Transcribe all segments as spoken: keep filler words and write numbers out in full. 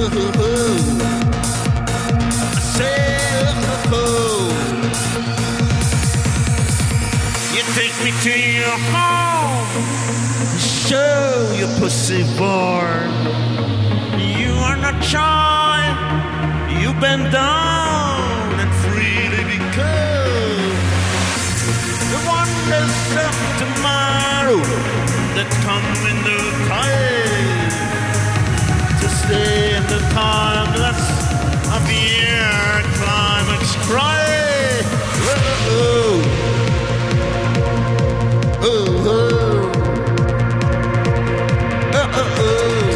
I say, oh, you take me to your home, show your pussy born. You are not shy, you bend down and freely become the wonders of tomorrow that come in the tide to stay in the timeless of your climax cry. Oh, oh, oh, oh, oh, oh, oh.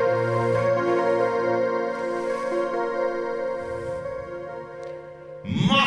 My